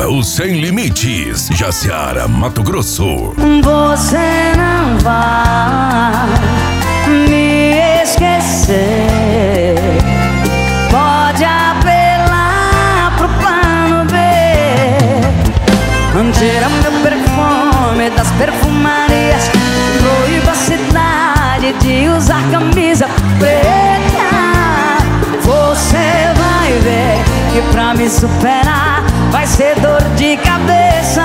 o Sem Limites, Jaciara, Mato Grosso. Você não vai me esquecer. Pode apelar pro plano B. Tira meu perfume das perfumarias. Proíba a cidade de usar camisa preta. Você vai ver que pra me superar vai ser dor de cabeça.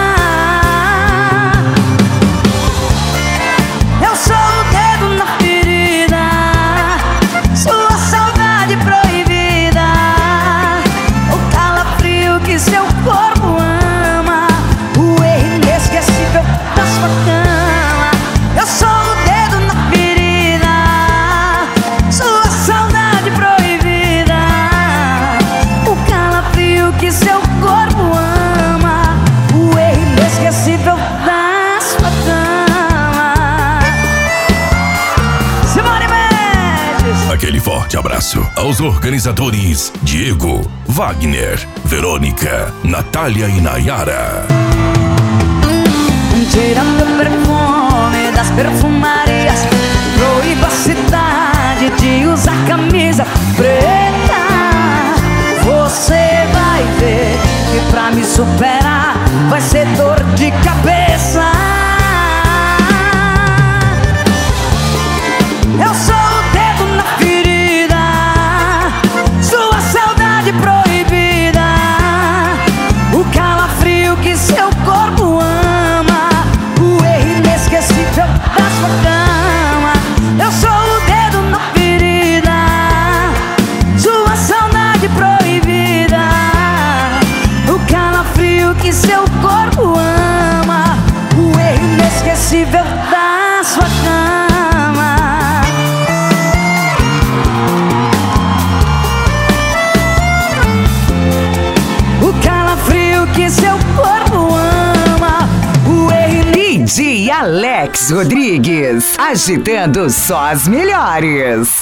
Eu sou o dedo na ferida, sua saudade proibida, o calafrio que seu corpo ama, o erro inesquecível da sua cama. Eu sou o dedo na ferida, sua saudade proibida, o calafrio que seu corpo ama, o erro inesquecível da sua cama. Simone Mendes. Aquele forte abraço aos organizadores Diego, Wagner, Verônica, Natália e Nayara. Tira meu perfume das perfumarias. Proíba a cidade de usar camisa preta. Você vai ver que pra me superar vai ser dor de cabeça. Eu sou o dedo na ferida, sua saudade proibida, o calafrio que seu corpo ama, o erro inesquecível da sua cama. Eu sou o dedo na ferida, sua saudade proibida, o calafrio que seu corpo ama, o erro inesquecível da sua cama. O calafrio que seu corpo ama, o erro DJ Alex Rodrigues, agitando só as melhores.